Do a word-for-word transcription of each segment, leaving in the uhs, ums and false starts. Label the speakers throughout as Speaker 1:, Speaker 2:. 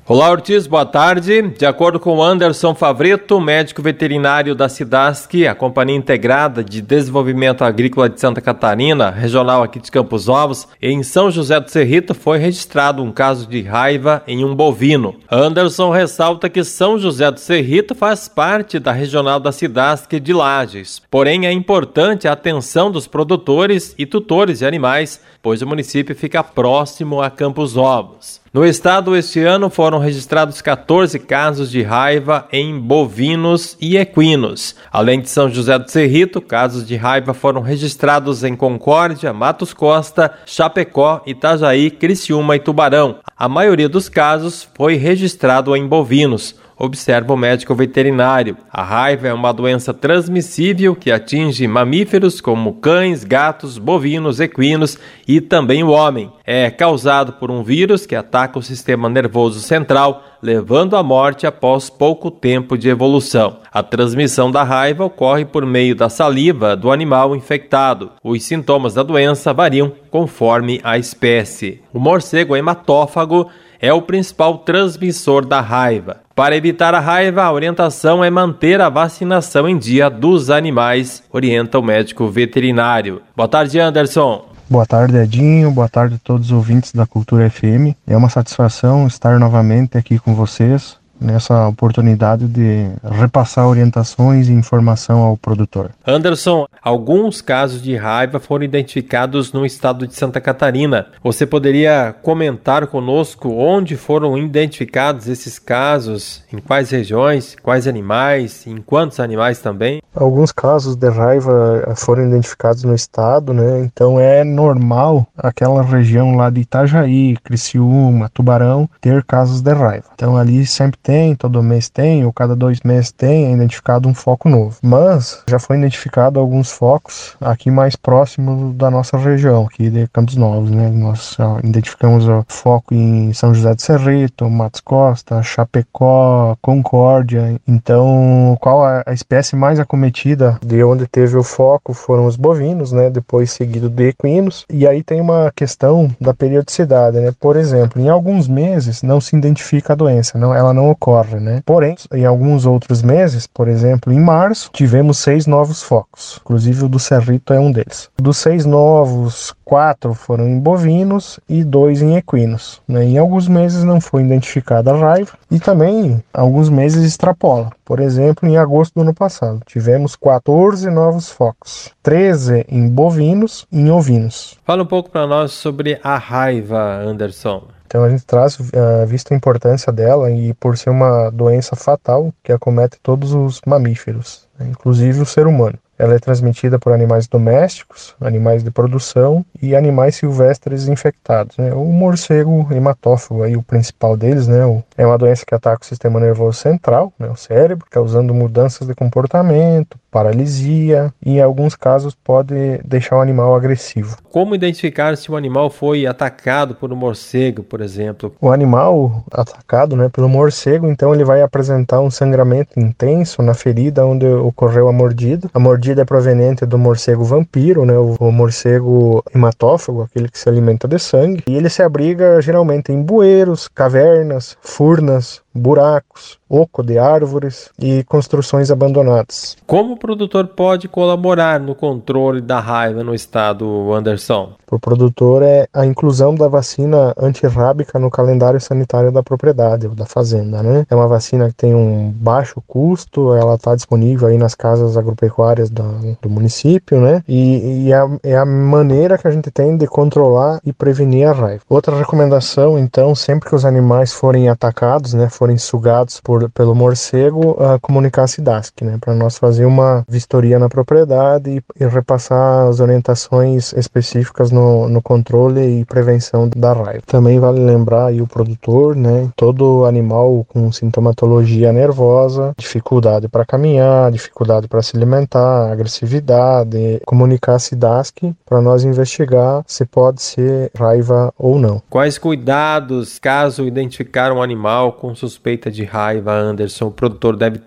Speaker 1: Olá, Ortiz, boa tarde. De acordo com Anderson Favreto, médico veterinário da Cidasc, a Companhia Integrada de Desenvolvimento Agrícola de Santa Catarina, regional aqui de Campos Novos, em São José do Cerrito, foi registrado um caso de raiva em um bovino. Anderson ressalta que São José do Cerrito faz parte da regional da Cidasc de Lages. Porém, é importante a atenção dos produtores e tutores de animais, pois o município fica próximo a Campos Novos. No estado, este ano foram registrados catorze casos de raiva em bovinos e equinos. Além de São José do Cerrito, casos de raiva foram registrados em Concórdia, Matos Costa, Chapecó, Itajaí, Criciúma e Tubarão. A maioria dos casos foi registrado em bovinos, observa o médico veterinário. A raiva é uma doença transmissível que atinge mamíferos como cães, gatos, bovinos, equinos e também o homem. É causado por um vírus que ataca o sistema nervoso central, levando à morte após pouco tempo de evolução. A transmissão da raiva ocorre por meio da saliva do animal infectado. Os sintomas da doença variam conforme a espécie. O morcego hematófago é o principal transmissor da raiva. Para evitar a raiva, a orientação é manter a vacinação em dia dos animais, orienta o médico veterinário. Boa tarde, Anderson.
Speaker 2: Boa tarde, Edinho. Boa tarde a todos os ouvintes da Cultura F M. É uma satisfação estar novamente aqui com vocês, nessa oportunidade de repassar orientações e informação ao produtor.
Speaker 1: Anderson, alguns casos de raiva foram identificados no estado de Santa Catarina. Você poderia comentar conosco onde foram identificados esses casos, em quais regiões, quais animais, em quantos animais também?
Speaker 2: Alguns casos de raiva foram identificados no estado, né? Então é normal aquela região lá de Itajaí, Criciúma, Tubarão, ter casos de raiva. Então ali sempre tem, todo mês tem, ou cada dois meses tem, é identificado um foco novo. Mas já foi identificado alguns focos aqui mais próximos da nossa região, aqui de Campos Novos, né? Nós ó, identificamos o foco em São José do Cerrito, Matos Costa, Chapecó, Concórdia. Então, qual a espécie mais acometida de onde teve o foco foram os bovinos, né? Depois seguido de equinos. E aí tem uma questão da periodicidade, né? Por exemplo, em alguns meses não se identifica a doença, não, ela não ocorre, né? Porém, em alguns outros meses, por exemplo, em março, tivemos seis novos focos. Inclusive o do Cerrito é um deles. Dos seis novos, quatro foram em bovinos e dois em equinos, né? Em alguns meses não foi identificada a raiva e também alguns meses extrapola. Por exemplo, em agosto do ano passado, tivemos quatorze novos focos, treze em bovinos e em ovinos.
Speaker 1: Fala um pouco para nós sobre a raiva, Anderson.
Speaker 2: Então a gente traz, uh, visto a importância dela e por ser uma doença fatal que acomete todos os mamíferos, né, inclusive o ser humano. Ela é transmitida por animais domésticos, animais de produção e animais silvestres infectados, né? O morcego hematófago, aí, o principal deles, né? É uma doença que ataca o sistema nervoso central, né? O cérebro, causando mudanças de comportamento, paralisia e, em alguns casos, pode deixar o animal agressivo.
Speaker 1: Como identificar se o animal foi atacado por um morcego, por exemplo?
Speaker 2: O animal atacado, né, pelo morcego, então ele vai apresentar um sangramento intenso na ferida onde ocorreu a mordida. A mordida é proveniente do morcego vampiro, né, o, o morcego hematófago, aquele que se alimenta de sangue, e ele se abriga geralmente em bueiros, cavernas, furnas, buracos, oco de árvores e construções abandonadas.
Speaker 1: Como o produtor pode colaborar no controle da raiva no estado, Anderson?
Speaker 2: Para o produtor é a inclusão da vacina antirrábica no calendário sanitário da propriedade, da fazenda, né? É uma vacina que tem um baixo custo, ela está disponível aí nas casas agropecuárias do, do município, né? E, e é, a, é a maneira que a gente tem de controlar e prevenir a raiva. Outra recomendação, então, sempre que os animais forem atacados, né, forem sugados por, pelo morcego, uh, comunicar a Cidasc, né, para nós fazer uma vistoria na propriedade e, e repassar as orientações específicas no, no controle e prevenção da raiva. Também vale lembrar aí o produtor, né, todo animal com sintomatologia nervosa, dificuldade para caminhar, dificuldade para se alimentar, agressividade, comunicar a Cidasc para nós investigar se pode ser raiva ou não.
Speaker 1: Quais cuidados, caso identificar um animal com suspeita de raiva, Anderson, o produtor deve ter?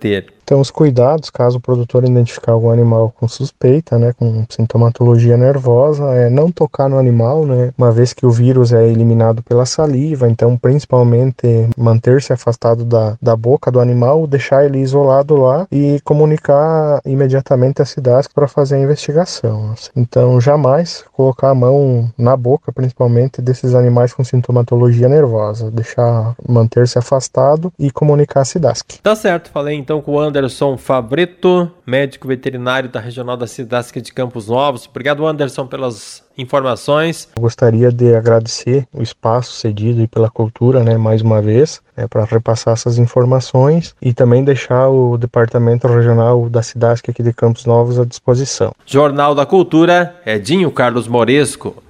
Speaker 2: Então, os cuidados, caso o produtor identificar algum animal com suspeita, né, com sintomatologia nervosa, é não tocar no animal, né, uma vez que o vírus é eliminado pela saliva, então, principalmente, manter-se afastado da, da boca do animal, deixar ele isolado lá e comunicar imediatamente a SIDASC para fazer a investigação. Então, jamais colocar a mão na boca, principalmente, desses animais com sintomatologia nervosa, deixar manter-se afastado e comunicar a SIDASC.
Speaker 1: Tá certo, falei então com o Anderson Favreto, médico veterinário da Regional da SIDASC de Campos Novos. Obrigado, Anderson, pelas informações.
Speaker 2: Eu gostaria de agradecer o espaço cedido e pela cultura, né, mais uma vez, né, para repassar essas informações e também deixar o Departamento Regional da SIDASC aqui de Campos Novos à disposição.
Speaker 1: Jornal da Cultura, Edinho Carlos Moresco.